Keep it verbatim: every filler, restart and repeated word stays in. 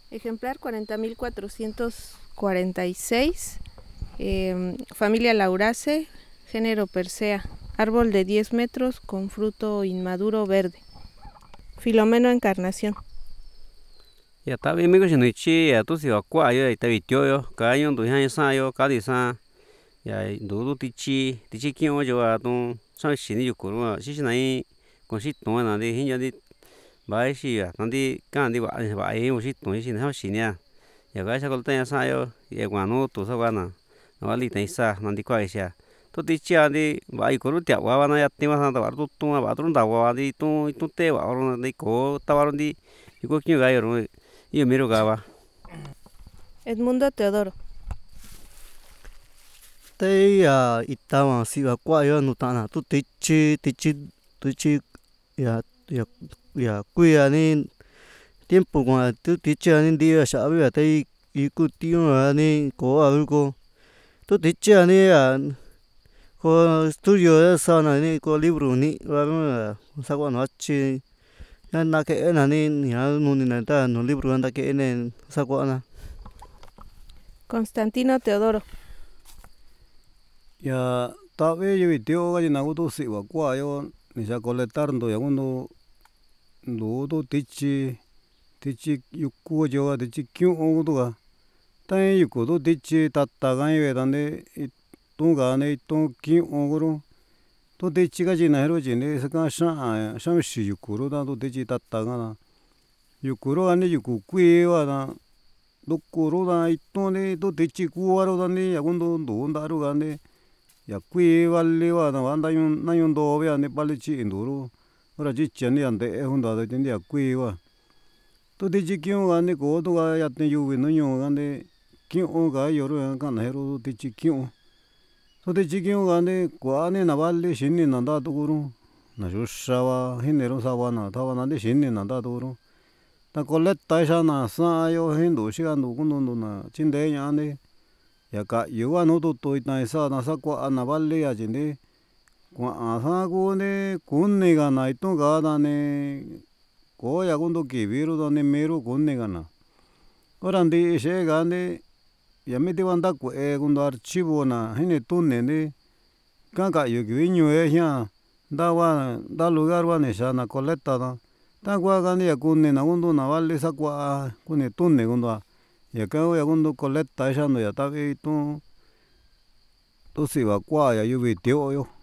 Ejemplar cuarenta mil cuatrocientos cuarenta y seis, eh, familia Lauraceae, género Persea, árbol de diez metros con fruto inmaduro verde. Filomeno Encarnación. Ya ta vi mấy cái chuyện này chi ya tu si wa qua yo ta vi tio yo ka yo tu han sa yo ka di sa ya du du ti chi ti chi kyo yo wa tu sa shi ni yu ku ro shi shi nai con shi tu na di hin ya di ba shi ya na di kan di wa wa e u shi tu shi na shi ni ya ya ga sa ko ta ya sa yo ya wa no tu sa wa na wa li ta sa na di kwa sha tu ti chi a di wa i ku ru tia wa na ya ti wa sa ta wa tu tu wa tu da wa di tu tu te wa ro na di ko ta wa ro di yu ko kyo ga yo ro yo miro ga wa. Edmundo Teodoro. Tei ya itawa si wa kwa yo nu ta na tu tichi tichi tichi ya ya ya kuya ni tiempo con tu tichi ni dia sa bi ya tei i ku tiu ni ko a ko tu tichi ni ya ko studio sa na ni ko libro ni wa sa kwa no chi na na ke na ni ya nu ni na ta no libro na ke ne sa kwa na. Constantino Teodoro. Ya ta ve yo video ga na tu si wa kwa yo ni sa colectar ndo ya uno ndo do tichi tichi yu ku yo ga tichi kyu o do ga ta yu ku do tichi ta ta ga ye da ne tu ga ne tu kyu o ro to tichi ga ji na ro ji ne sa ka sha sha shi yu ku ro da do tichi ta ta ga na yu ku ro ga ne yu ku kwi wa da do ku ro da i to ne do tichi ku wa ro da ne ya uno ndo nda ro ga ne ya kui vale wa na wa nda yun na yun do ya ne pali chi nduru ora chi chen ya de e hunda de ya kui wa to ti chi kyu ga ne ko to ga ya te yu wi no yu ga ne kyu ga yo ro ga na ro ti chi kyu to ti chi kyu ga ne kwa ne na vale shin ni na da to ro na ju sha wa hin ne ro sa wa na ta wa na de shin ni na da to ro ta ko le ta sha na sa yo hin do shi ga no ku no no na chin de ya ne ya ka yu wa no to to ita sa na sa kwa na vale ya ji ne kwa a sa ko ne kun ne ga na to ga da ne ko ya gun do ki vi ro da ne me ro kun ne ga na ora ndi she ga ne ya me te wa nda ku e gun do archivo na hin ne tu ne ne ka ka yu ki nyu e ya da wa da lugar wa ne sha na coleta da ta kwa ga ne ya kun ne na gun do na vale sa kwa ku ne tu ne gun do ya ka ya gun do coleta sha no ya ta vi tu tu si wa kwa ya yu vi tio yo.